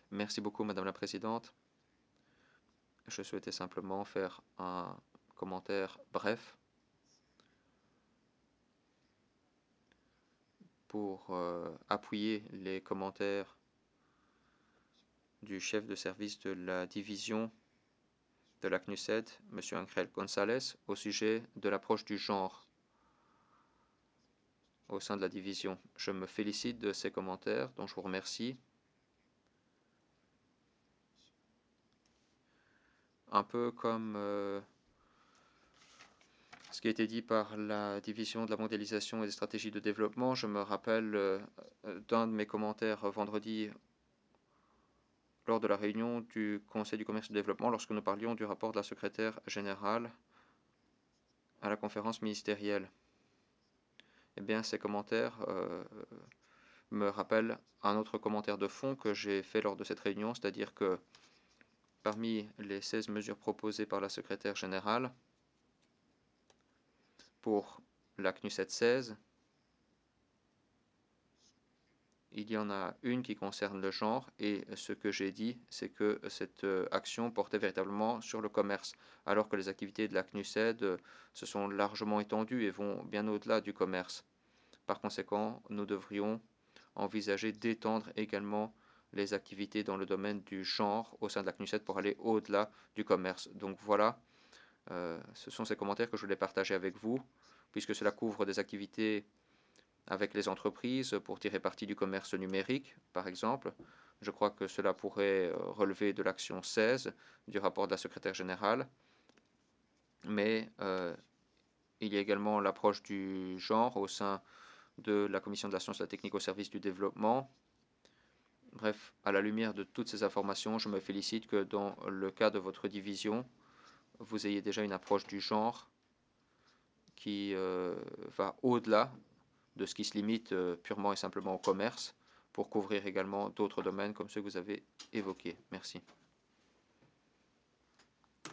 Merci beaucoup, Madame la Présidente. Je souhaitais simplement faire un commentaire bref pour appuyer les commentaires du chef de service de la division de la CNUSED, M. Angel González, au sujet de l'approche du genre au sein de la division. Je me félicite de ces commentaires, dont je vous remercie. Un peu comme ce qui a été dit par la division de la mondialisation et des stratégies de développement, je me rappelle d'un de mes commentaires vendredi lors de la réunion du Conseil du commerce et du développement, lorsque nous parlions du rapport de la secrétaire générale à la conférence ministérielle. Eh bien, ces commentaires me rappellent un autre commentaire de fond que j'ai fait lors de cette réunion, c'est-à-dire que parmi les 16 mesures proposées par la secrétaire générale pour la CNUSET 16, il y en a une qui concerne le genre, et ce que j'ai dit, c'est que cette action portait véritablement sur le commerce, alors que les activités de la CNUSED se sont largement étendues et vont bien au-delà du commerce. Par conséquent, nous devrions envisager d'étendre également les activités dans le domaine du genre au sein de la CNUSED pour aller au-delà du commerce. Donc voilà, ce sont ces commentaires que je voulais partager avec vous, puisque cela couvre des activités avec les entreprises pour tirer parti du commerce numérique, par exemple. Je crois que cela pourrait relever de l'action 16 du rapport de la secrétaire générale. Mais il y a également l'approche du genre au sein de la Commission de la science et de la technique au service du développement. Bref, à la lumière de toutes ces informations, je me félicite que dans le cas de votre division, vous ayez déjà une approche du genre qui va au-delà de ce qui se limite purement et simplement au commerce, pour couvrir également d'autres domaines comme ceux que vous avez évoqués. Merci.